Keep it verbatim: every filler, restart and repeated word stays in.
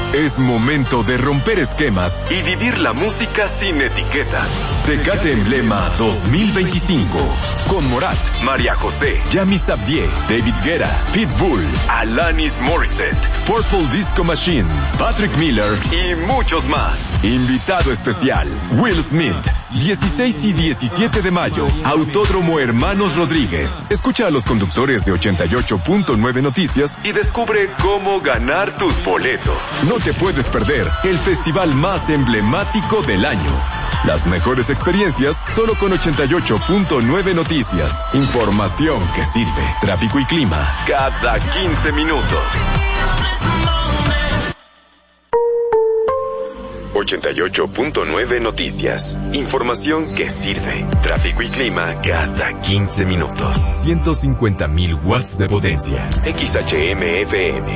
Es momento de romper esquemas y vivir la música sin etiquetas. Tecate Emblema dos mil veinticinco. Con Morat, María José, Yami Sabdier, David Guetta, Pitbull, Alanis Morissette, Purple Disco Machine, Patrick Miller y muchos más. Invitado especial, Will Smith. dieciséis y diecisiete de mayo, Autódromo Hermanos Rodríguez. Escucha a los conductores de ochenta y ocho punto nueve Noticias y descubre cómo ganar tus boletos. No te puedes perder el festival más emblemático del año. Las mejores experiencias solo con ochenta y ocho punto nueve Noticias. Información que sirve. Tráfico y clima cada quince minutos. ochenta y ocho punto nueve Noticias. Información que sirve. Tráfico y clima cada quince minutos. ciento cincuenta mil watts de potencia. X H M F M.